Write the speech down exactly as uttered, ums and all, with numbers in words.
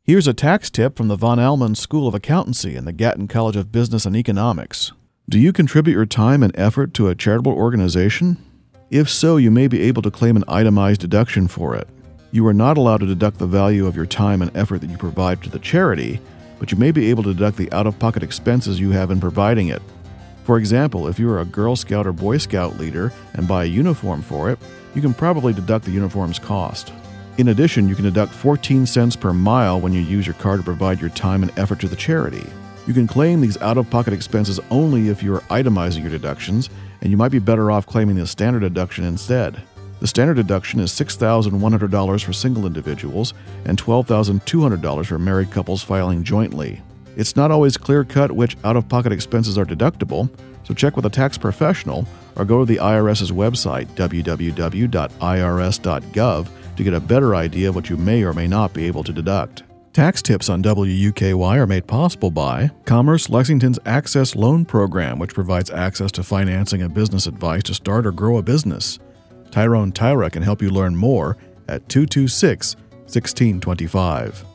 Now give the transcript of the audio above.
Here's a tax tip from the Von Allman School of Accountancy and the Gatton College of Business and Economics. Do you contribute your time and effort to a charitable organization? If so, you may be able to claim an itemized deduction for it. You are not allowed to deduct the value of your time and effort that you provide to the charity, but you may be able to deduct the out-of-pocket expenses you have in providing it. For example, if you are a Girl Scout or Boy Scout leader and buy a uniform for it, you can probably deduct the uniform's cost. In addition, you can deduct fourteen cents per mile when you use your car to provide your time and effort to the charity. You can claim these out-of-pocket expenses only if you are itemizing your deductions, and you might be better off claiming the standard deduction instead. The standard deduction is six thousand one hundred dollars for single individuals and twelve thousand two hundred dollars for married couples filing jointly. It's not always clear-cut which out-of-pocket expenses are deductible, so check with a tax professional or go to the IRS's website, w w w dot i r s dot gov, to get a better idea of what you may or may not be able to deduct. Tax tips on W U K Y are made possible by Commerce Lexington's Access Loan Program, which provides access to financing and business advice to start or grow a business. Tyrone Tyra can help you learn more at two two six, one six two five.